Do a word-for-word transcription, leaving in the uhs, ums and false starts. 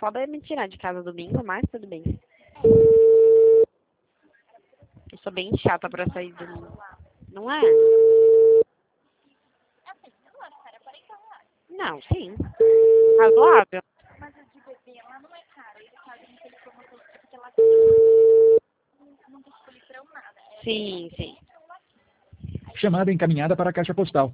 foda é me tirar de casa domingo, mas tudo bem. Eu sou bem chata pra sair domingo. Não é? Não, sim. Razoável. Sim, sim. Chamada encaminhada para a caixa postal.